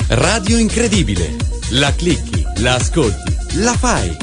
Radio Incredibile. La clicchi, la ascolti, la fai.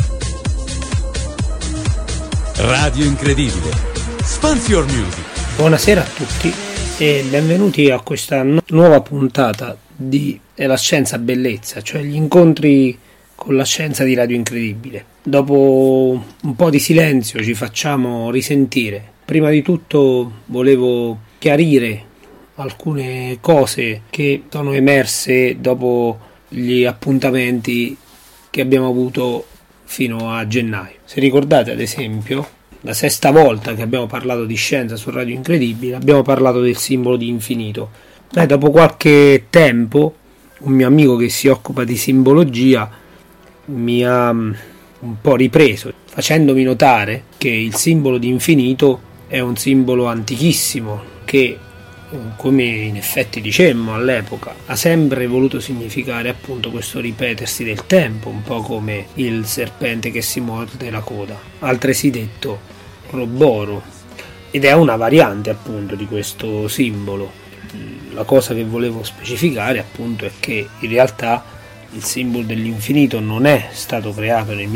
Radio Incredibile. Spans Your Music. Buonasera a tutti e benvenuti a questa nuova puntata di La Scienza Bellezza, cioè gli incontri con la scienza di Radio Incredibile. Dopo un po' di silenzio ci facciamo risentire. Prima di tutto volevo chiarire alcune cose che sono emerse dopo gli appuntamenti che abbiamo avuto fino a gennaio. Se ricordate, ad esempio, la sesta volta che abbiamo parlato di scienza su Radio Incredibile abbiamo parlato del simbolo di infinito. Dopo qualche tempo un mio amico che si occupa di simbologia mi ha un po' ripreso facendomi notare che il simbolo di infinito è un simbolo antichissimo che, come in effetti dicemmo all'epoca, ha sempre voluto significare appunto questo ripetersi del tempo, un po' come il serpente che si morde la coda, altresì detto Roboro, ed è una variante appunto di questo simbolo. La cosa che volevo specificare appunto è che in realtà il simbolo dell'infinito non è stato creato nel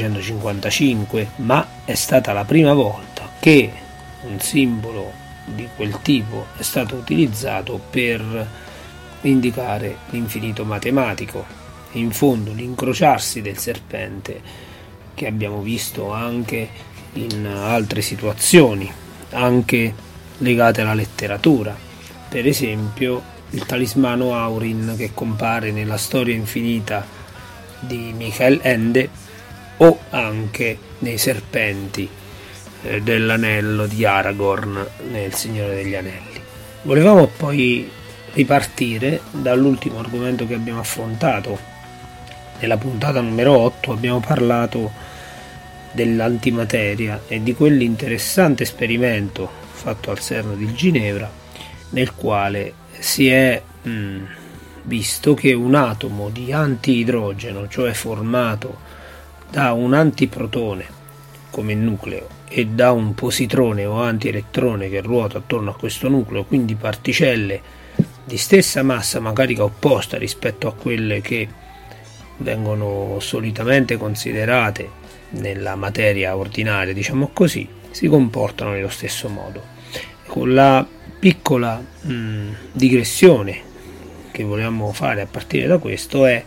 1755, ma è stata la prima volta che un simbolo di quel tipo è stato utilizzato per indicare l'infinito matematico. E in fondo l'incrociarsi del serpente, che abbiamo visto anche in altre situazioni, anche legate alla letteratura, per esempio il talismano Aurin che compare nella Storia infinita di Michael Ende, o anche nei serpenti dell'anello di Aragorn nel Signore degli Anelli. Volevamo poi ripartire dall'ultimo argomento che abbiamo affrontato. Nella puntata numero 8 abbiamo parlato dell'antimateria e di quell'interessante esperimento fatto al CERN di Ginevra, nel quale si è visto che un atomo di antiidrogeno, cioè formato da un antiprotone come nucleo e da un positrone o antielettrone che ruota attorno a questo nucleo, quindi particelle di stessa massa ma carica opposta rispetto a quelle che vengono solitamente considerate nella materia ordinaria, diciamo così, si comportano nello stesso modo. Con la piccola digressione che vogliamo fare a partire da questo è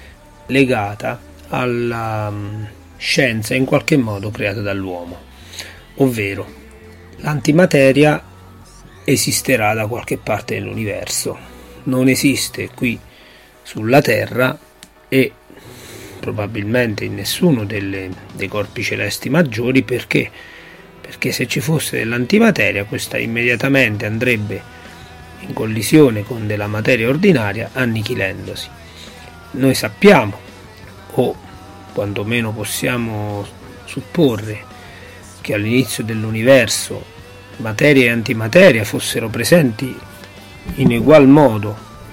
legata alla scienza in qualche modo creata dall'uomo, ovvero l'antimateria esisterà da qualche parte dell'universo, non esiste qui sulla Terra e probabilmente in nessuno dei corpi celesti maggiori. Perché se ci fosse dell'antimateria, questa immediatamente andrebbe in collisione con della materia ordinaria, annichilendosi. Noi sappiamo, o quantomeno possiamo supporre, che all'inizio dell'universo materia e antimateria fossero presenti in egual modo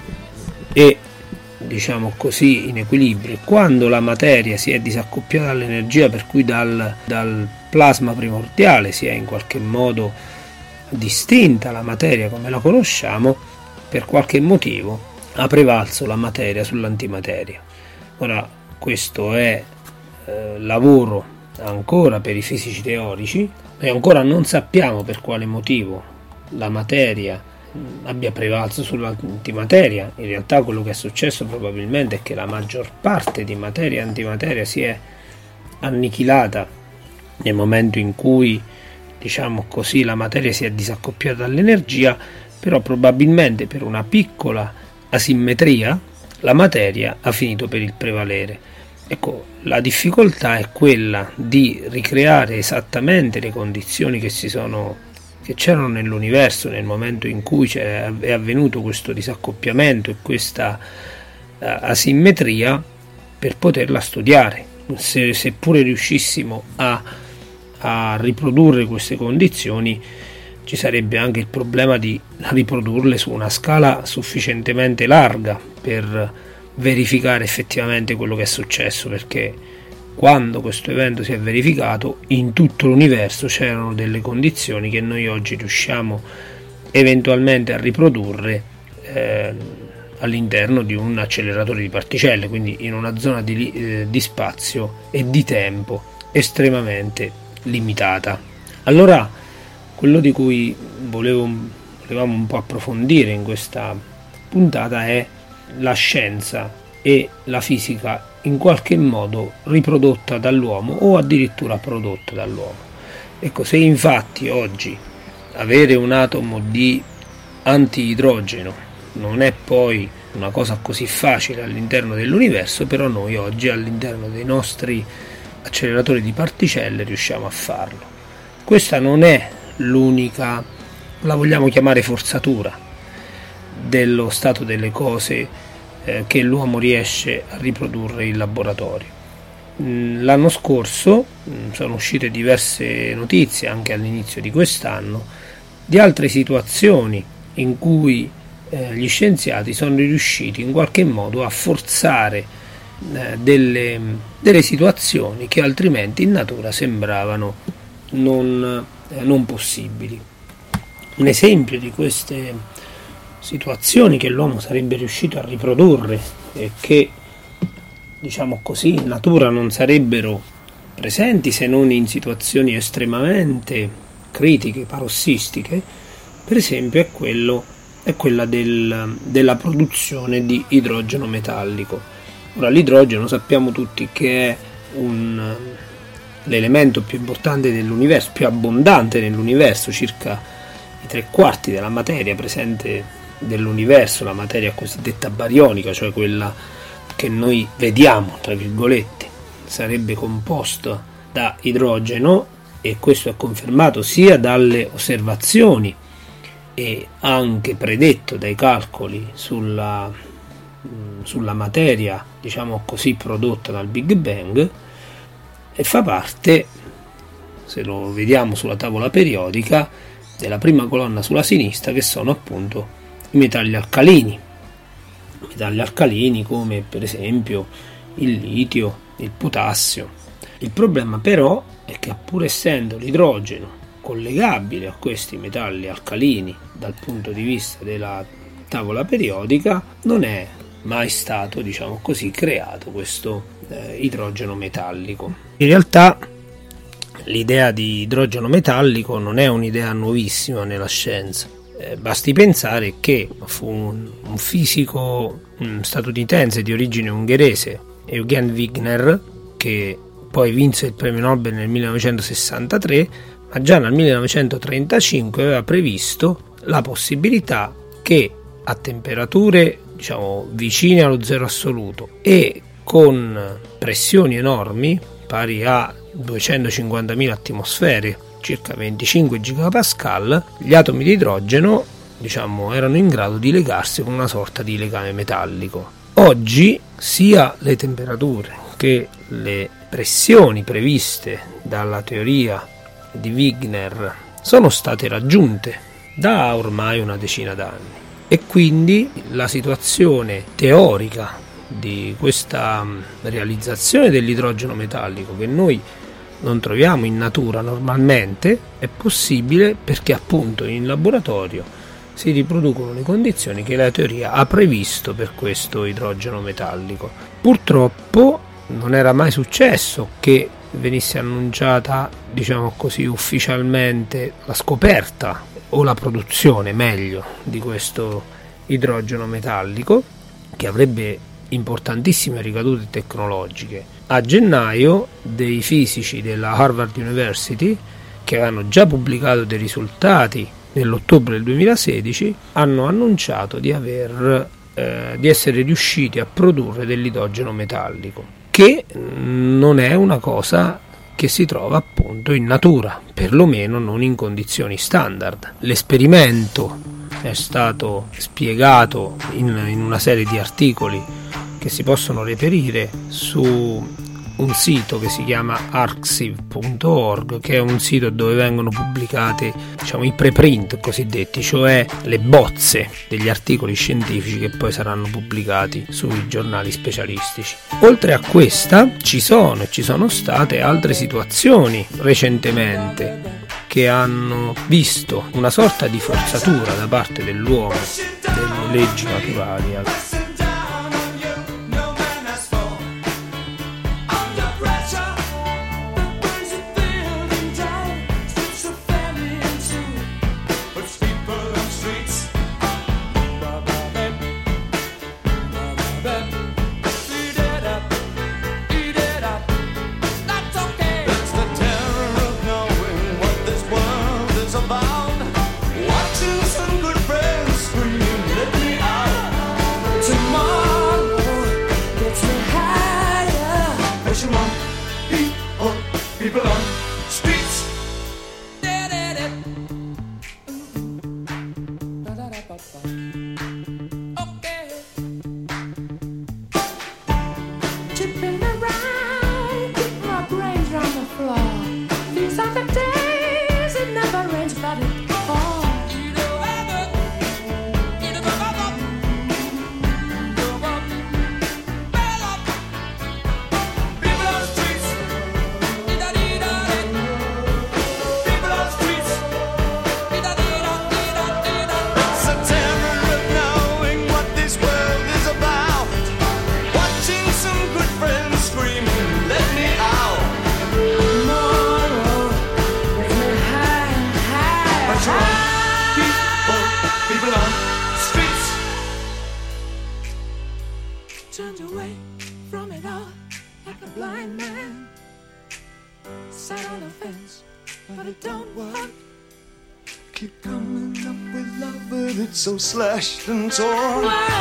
e, diciamo così, in equilibrio. Quando la materia si è disaccoppiata dall'energia, per cui dal plasma primordiale si è in qualche modo distinta la materia come la conosciamo, per qualche motivo ha prevalso la materia sull'antimateria. Ora, questo è lavoro ancora per i fisici teorici e ancora non sappiamo per quale motivo la materia abbia prevalso sull'antimateria. In realtà quello che è successo probabilmente è che la maggior parte di materia e antimateria si è annichilata nel momento in cui, diciamo così, la materia si è disaccoppiata dall'energia, però probabilmente per una piccola asimmetria la materia ha finito per il prevalere. Ecco, la difficoltà è quella di ricreare esattamente le condizioni che c'erano nell'universo nel momento in cui è avvenuto questo disaccoppiamento e questa asimmetria, per poterla studiare. Seppure riuscissimo a riprodurre queste condizioni, ci sarebbe anche il problema di riprodurle su una scala sufficientemente larga per verificare effettivamente quello che è successo, perché quando questo evento si è verificato in tutto l'universo c'erano delle condizioni che noi oggi riusciamo eventualmente a riprodurre all'interno di un acceleratore di particelle, quindi in una zona di spazio e di tempo estremamente limitata. Allora, quello di cui volevamo un po' approfondire in questa puntata è la scienza e la fisica in qualche modo riprodotta dall'uomo o addirittura prodotta dall'uomo. Ecco, se infatti oggi avere un atomo di antiidrogeno non è poi una cosa così facile all'interno dell'universo, però noi oggi all'interno dei nostri acceleratori di particelle riusciamo a farlo. Questa non è l'unica, la vogliamo chiamare forzatura, dello stato delle cose che l'uomo riesce a riprodurre in laboratorio. L'anno scorso sono uscite diverse notizie, anche all'inizio di quest'anno, di altre situazioni in cui gli scienziati sono riusciti in qualche modo a forzare delle situazioni che altrimenti in natura sembravano non possibili. Un esempio di queste situazioni che l'uomo sarebbe riuscito a riprodurre e che, diciamo così, in natura non sarebbero presenti se non in situazioni estremamente critiche, parossistiche, per esempio è quella della produzione di idrogeno metallico. Ora, l'idrogeno sappiamo tutti che è l'elemento più importante dell'universo, più abbondante nell'universo, circa i 3/4 della materia presente dell'universo, la materia cosiddetta barionica, cioè quella che noi vediamo, tra virgolette, sarebbe composta da idrogeno, e questo è confermato sia dalle osservazioni e anche predetto dai calcoli sulla materia, diciamo così, prodotta dal Big Bang, e fa parte, se lo vediamo sulla tavola periodica, della prima colonna sulla sinistra, che sono appunto i metalli alcalini come per esempio il litio, il potassio. Il problema però è che, pur essendo l'idrogeno collegabile a questi metalli alcalini dal punto di vista della tavola periodica, non è mai stato, diciamo così, creato questo idrogeno metallico. In realtà l'idea di idrogeno metallico non è un'idea nuovissima nella scienza. Basti pensare che fu un fisico statunitense di origine ungherese, Eugen Wigner, che poi vinse il premio Nobel nel 1963, ma già nel 1935 aveva previsto la possibilità che a temperature, diciamo, vicine allo zero assoluto e con pressioni enormi, pari a 250.000 atmosfere, circa 25 gigapascal, gli atomi di idrogeno, diciamo, erano in grado di legarsi con una sorta di legame metallico. Oggi sia le temperature che le pressioni previste dalla teoria di Wigner sono state raggiunte da ormai una decina d'anni, e quindi la situazione teorica di questa realizzazione dell'idrogeno metallico, che noi non troviamo in natura normalmente, è possibile perché appunto in laboratorio si riproducono le condizioni che la teoria ha previsto per questo idrogeno metallico. Purtroppo non era mai successo che venisse annunciata, diciamo così, ufficialmente la scoperta o la produzione, meglio, di questo idrogeno metallico, che avrebbe importantissime ricadute tecnologiche. A gennaio dei fisici della Harvard University, che avevano già pubblicato dei risultati nell'ottobre del 2016, hanno annunciato di essere riusciti a produrre dell'idrogeno metallico, che non è una cosa che si trova appunto in natura, perlomeno non in condizioni standard. L'esperimento è stato spiegato in una serie di articoli che si possono reperire su un sito che si chiama arXiv.org, che è un sito dove vengono pubblicati, diciamo, i preprint cosiddetti, cioè le bozze degli articoli scientifici che poi saranno pubblicati sui giornali specialistici. Oltre a questa ci sono state altre situazioni recentemente che hanno visto una sorta di forzatura da parte dell'uomo delle leggi naturali. So slashed and torn.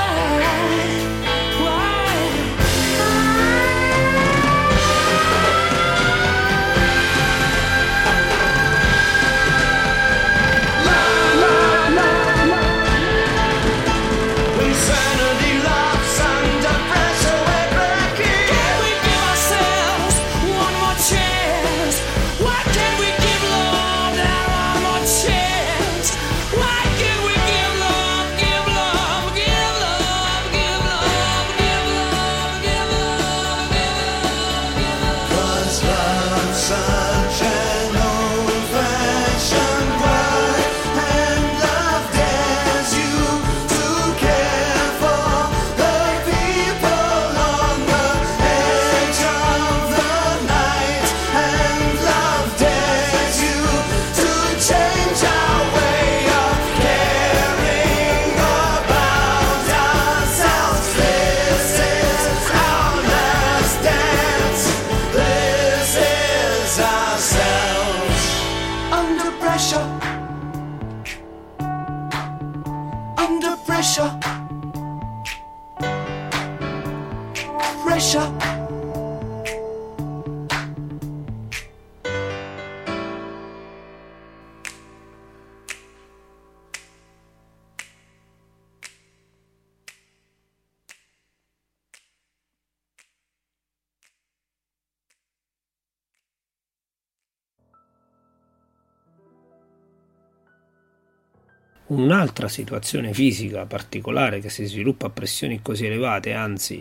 Un'altra situazione fisica particolare che si sviluppa a pressioni così elevate, anzi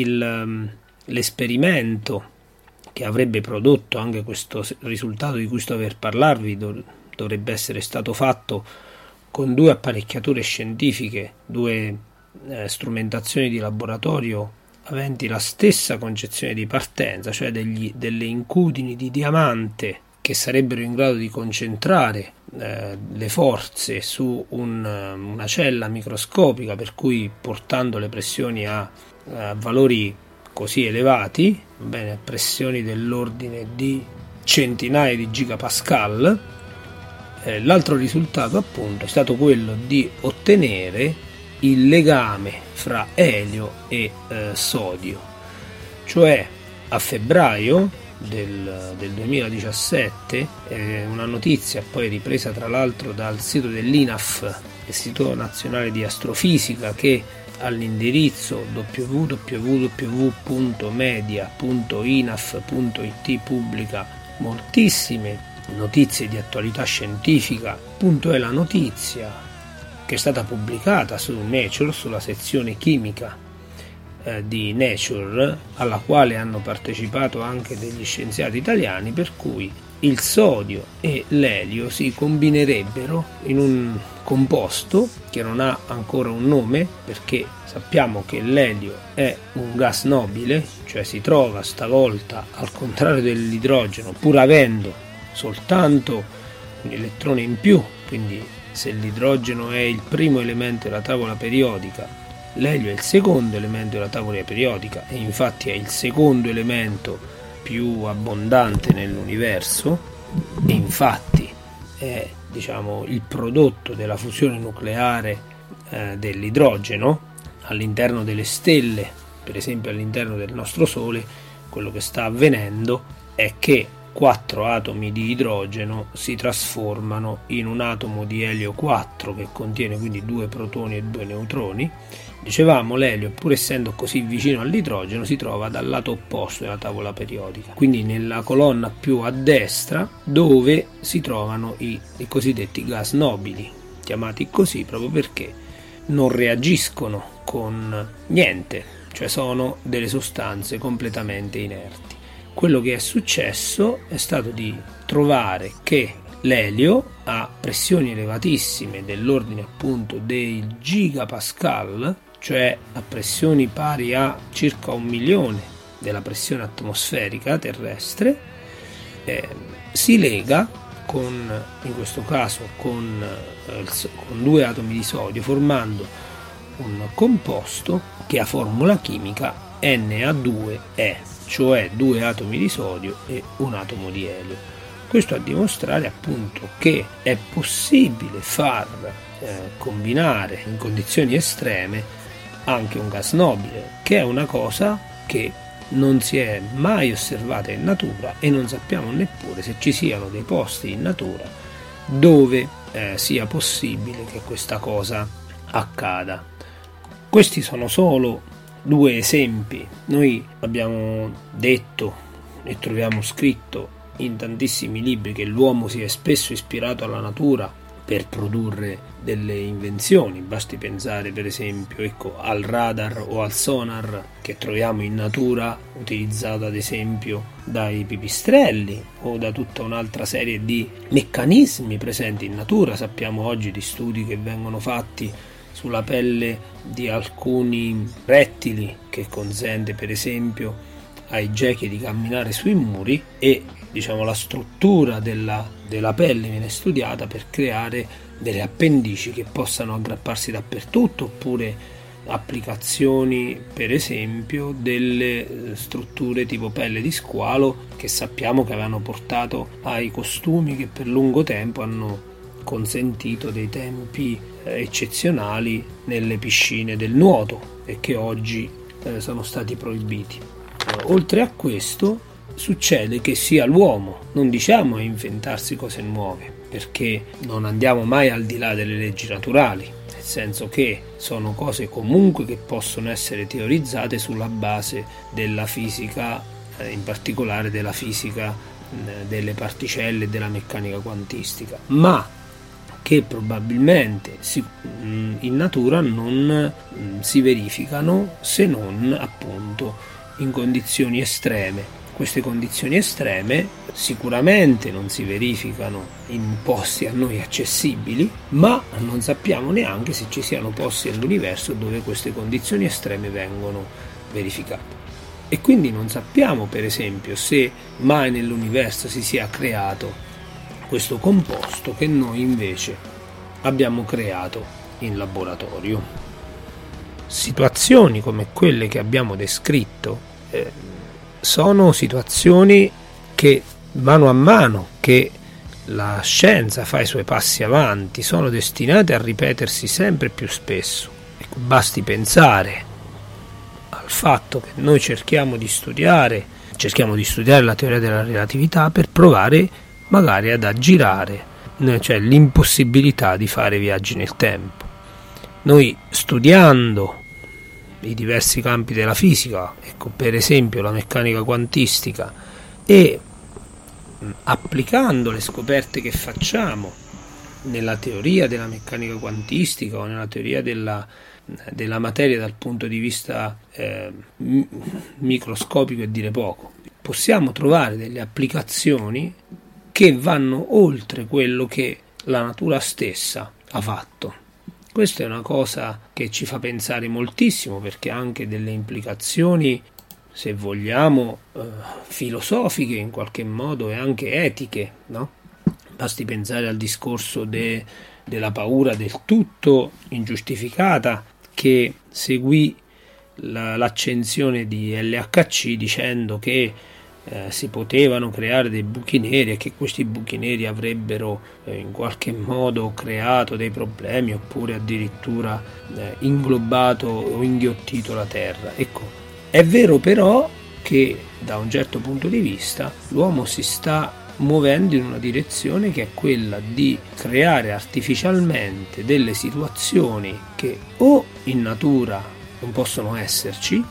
l'esperimento che avrebbe prodotto anche questo risultato di cui sto per parlarvi dovrebbe essere stato fatto con due apparecchiature scientifiche, due strumentazioni di laboratorio aventi la stessa concezione di partenza, cioè delle incudini di diamante che sarebbero in grado di concentrare le forze su una cella microscopica, per cui portando le pressioni a valori così elevati, pressioni dell'ordine di centinaia di gigapascal. L'altro risultato appunto è stato quello di ottenere il legame fra elio e sodio, cioè a febbraio del 2017, una notizia poi ripresa tra l'altro dal sito dell'INAF, Istituto Nazionale di Astrofisica, che all'indirizzo www.media.inaf.it pubblica moltissime notizie di attualità scientifica. Appunto è la notizia che è stata pubblicata su Nature, sulla sezione chimica di Nature, alla quale hanno partecipato anche degli scienziati italiani, per cui il sodio e l'elio si combinerebbero in un composto che non ha ancora un nome, perché sappiamo che l'elio è un gas nobile, cioè si trova stavolta, al contrario dell'idrogeno, pur avendo soltanto un elettrone in più, quindi se l'idrogeno è il primo elemento della tavola periodica, l'elio è il secondo elemento della tavola periodica e infatti è il secondo elemento più abbondante nell'universo e infatti è, diciamo, il prodotto della fusione nucleare dell'idrogeno all'interno delle stelle, per esempio all'interno del nostro Sole. Quello che sta avvenendo è che 4 atomi di idrogeno si trasformano in un atomo di elio 4 che contiene quindi 2 protoni e 2 neutroni. Dicevamo, l'elio, pur essendo così vicino all'idrogeno, si trova dal lato opposto della tavola periodica, quindi nella colonna più a destra, dove si trovano i cosiddetti gas nobili, chiamati così proprio perché non reagiscono con niente, cioè sono delle sostanze completamente inerti. Quello che è successo è stato di trovare che l'elio a pressioni elevatissime dell'ordine appunto dei gigapascal, cioè a pressioni pari a circa 1 milione della pressione atmosferica terrestre, si lega con, in questo caso con 2 atomi di sodio, formando un composto che ha formula chimica Na2e, cioè 2 atomi di sodio e un atomo di elio. Questo a dimostrare appunto che è possibile far combinare in condizioni estreme anche un gas nobile, che è una cosa che non si è mai osservata in natura e non sappiamo neppure se ci siano dei posti in natura dove sia possibile che questa cosa accada. Questi sono solo 2 esempi. Noi abbiamo detto e troviamo scritto in tantissimi libri che l'uomo si è spesso ispirato alla natura per produrre delle invenzioni. Basti pensare per esempio al radar o al sonar che troviamo in natura, utilizzato ad esempio dai pipistrelli o da tutta un'altra serie di meccanismi presenti in natura. Sappiamo oggi di studi che vengono fatti sulla pelle di alcuni rettili che consente per esempio ai gechi di camminare sui muri e diciamo la struttura della pelle viene studiata per creare delle appendici che possano aggrapparsi dappertutto, oppure applicazioni per esempio delle strutture tipo pelle di squalo che sappiamo che avevano portato ai costumi che per lungo tempo hanno consentito dei tempi eccezionali nelle piscine del nuoto e che oggi sono stati proibiti. Oltre a questo succede che sia l'uomo, non diciamo a inventarsi cose nuove, perché non andiamo mai al di là delle leggi naturali, nel senso che sono cose comunque che possono essere teorizzate sulla base della fisica, in particolare della fisica delle particelle e della meccanica quantistica, ma che probabilmente in natura non si verificano se non appunto in condizioni estreme. Queste condizioni estreme sicuramente non si verificano in posti a noi accessibili, ma non sappiamo neanche se ci siano posti nell'universo dove queste condizioni estreme vengono verificate. E quindi non sappiamo per esempio se mai nell'universo si sia creato questo composto che noi invece abbiamo creato in laboratorio. Situazioni come quelle che abbiamo descritto sono situazioni che mano a mano che la scienza fa i suoi passi avanti sono destinate a ripetersi sempre più spesso. Basti pensare al fatto che noi cerchiamo di studiare la teoria della relatività per provare magari ad aggirare, cioè l'impossibilità di fare viaggi nel tempo. Noi studiando i diversi campi della fisica, ecco per esempio la meccanica quantistica, e applicando le scoperte che facciamo nella teoria della meccanica quantistica o nella teoria della materia dal punto di vista microscopico e dire poco, possiamo trovare delle applicazioni che vanno oltre quello che la natura stessa ha fatto. Questa è una cosa che ci fa pensare moltissimo, perché ha anche delle implicazioni, se vogliamo, filosofiche in qualche modo e anche etiche, no? Basti pensare al discorso della paura del tutto ingiustificata che seguì l'accensione di LHC, dicendo che si potevano creare dei buchi neri e che questi buchi neri avrebbero in qualche modo creato dei problemi, oppure addirittura inglobato o inghiottito la Terra. Ecco, è vero però che da un certo punto di vista l'uomo si sta muovendo in una direzione che è quella di creare artificialmente delle situazioni che o in natura non possono esserci,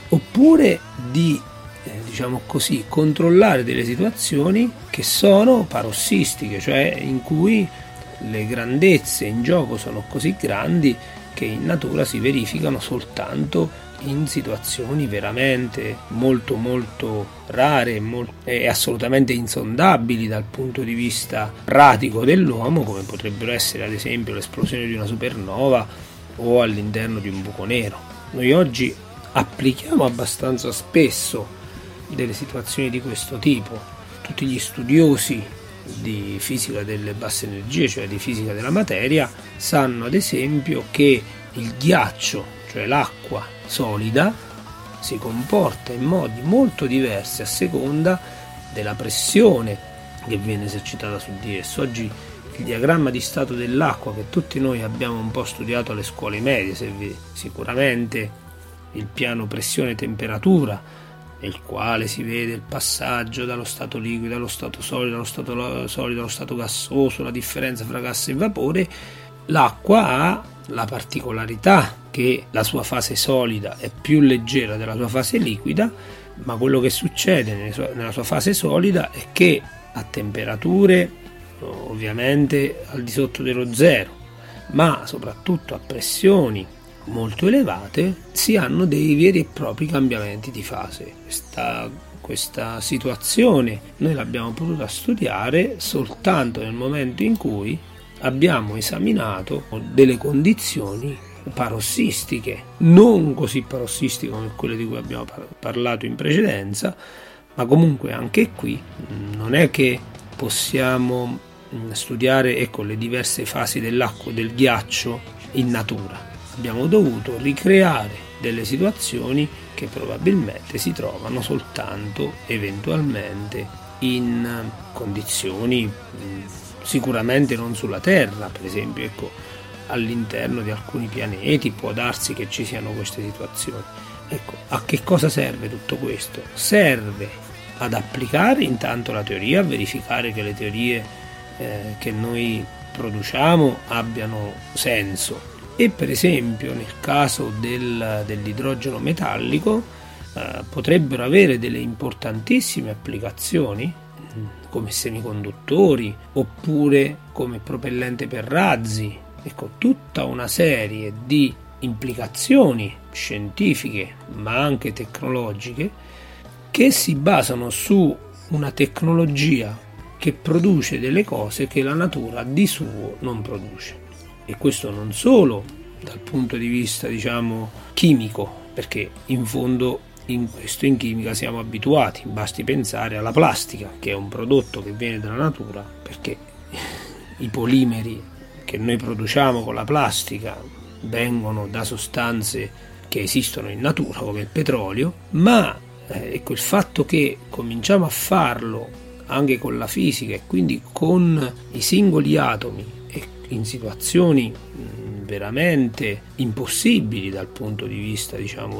oppure di diciamo così, controllare delle situazioni che sono parossistiche, cioè in cui le grandezze in gioco sono così grandi che in natura si verificano soltanto in situazioni veramente molto molto rare e assolutamente insondabili dal punto di vista pratico dell'uomo, come potrebbero essere ad esempio l'esplosione di una supernova o all'interno di un buco nero. Noi oggi applichiamo abbastanza spesso delle situazioni di questo tipo. Tutti gli studiosi di fisica delle basse energie, cioè di fisica della materia, sanno ad esempio che il ghiaccio, cioè l'acqua solida, si comporta in modi molto diversi a seconda della pressione che viene esercitata su di esso. Oggi il diagramma di stato dell'acqua, che tutti noi abbiamo un po' studiato alle scuole medie, sicuramente il piano pressione-temperatura, nel quale si vede il passaggio dallo stato liquido allo stato solido, dallo stato solido allo stato gassoso, la differenza fra gas e vapore. L'acqua ha la particolarità che la sua fase solida è più leggera della sua fase liquida, ma quello che succede nella sua fase solida è che a temperature ovviamente al di sotto dello zero, ma soprattutto a pressioni molto elevate, si hanno dei veri e propri cambiamenti di fase. Questa situazione noi l'abbiamo potuta studiare soltanto nel momento in cui abbiamo esaminato delle condizioni parossistiche, non così parossistiche come quelle di cui abbiamo parlato in precedenza, ma comunque anche qui non è che possiamo studiare le diverse fasi dell'acqua, del ghiaccio in natura. Abbiamo dovuto ricreare delle situazioni che probabilmente si trovano soltanto eventualmente in condizioni sicuramente non sulla Terra. Per esempio, all'interno di alcuni pianeti può darsi che ci siano queste situazioni. A che cosa serve tutto questo? Serve ad applicare intanto la teoria, a verificare che le teorie che noi produciamo abbiano senso. E per esempio nel caso dell'idrogeno metallico potrebbero avere delle importantissime applicazioni come semiconduttori oppure come propellente per razzi. Tutta una serie di implicazioni scientifiche ma anche tecnologiche che si basano su una tecnologia che produce delle cose che la natura di suo non produce. E questo non solo dal punto di vista, chimico, perché in fondo in chimica siamo abituati, basti pensare alla plastica, che è un prodotto che viene dalla natura, perché i polimeri che noi produciamo con la plastica vengono da sostanze che esistono in natura, come il petrolio, ma il fatto che cominciamo a farlo anche con la fisica e quindi con i singoli atomi in situazioni veramente impossibili dal punto di vista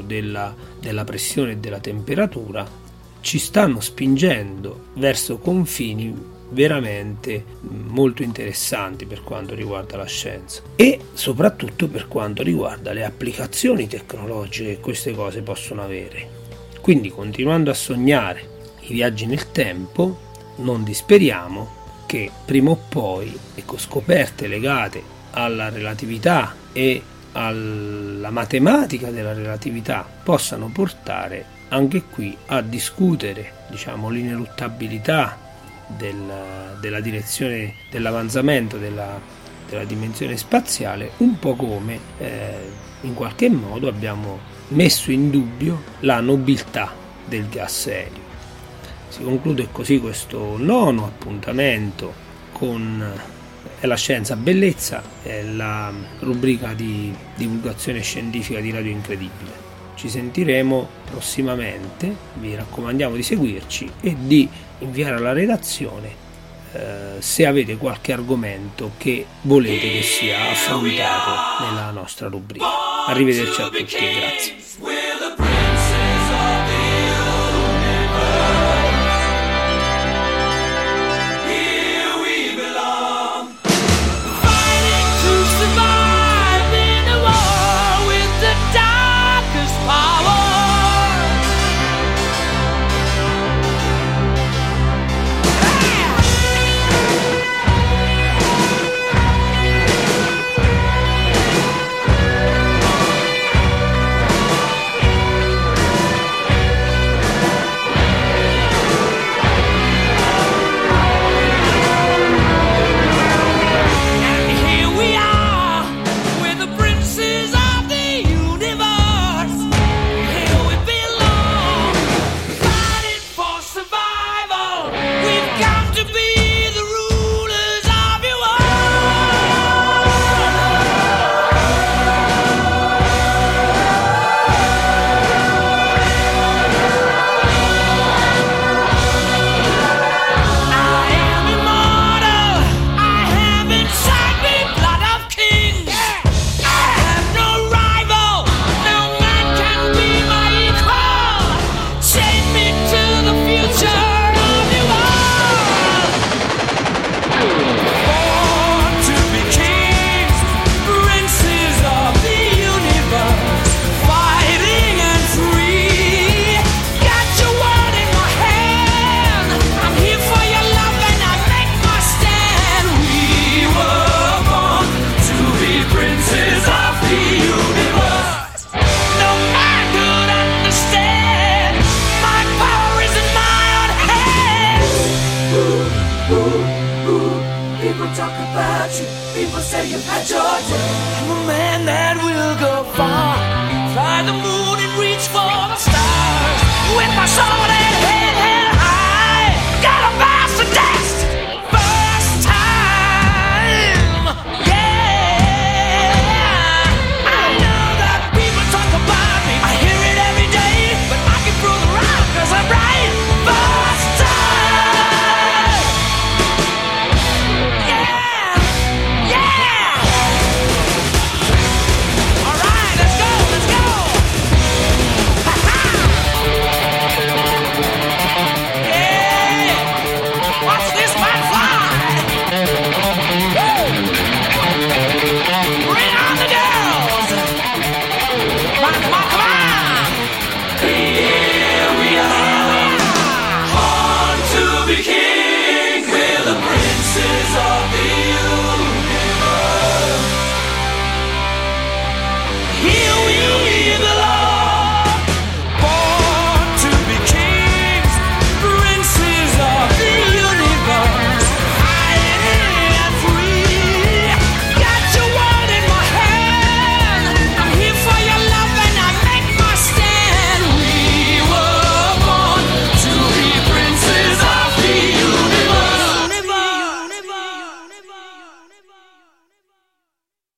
della pressione e della temperatura, ci stanno spingendo verso confini veramente molto interessanti per quanto riguarda la scienza e soprattutto per quanto riguarda le applicazioni tecnologiche che queste cose possono avere. Quindi, continuando a sognare i viaggi nel tempo, non disperiamo che prima o poi scoperte legate alla relatività e alla matematica della relatività possano portare anche qui a discutere l'ineluttabilità della direzione dell'avanzamento della dimensione spaziale, un po' come in qualche modo abbiamo messo in dubbio la nobiltà del gas elio. Si conclude così questo nono appuntamento con la scienza bellezza, la rubrica di divulgazione scientifica di Radio Incredibile. Ci sentiremo prossimamente, vi raccomandiamo di seguirci e di inviare alla redazione se avete qualche argomento che volete che sia affrontato nella nostra rubrica. Arrivederci a tutti e grazie.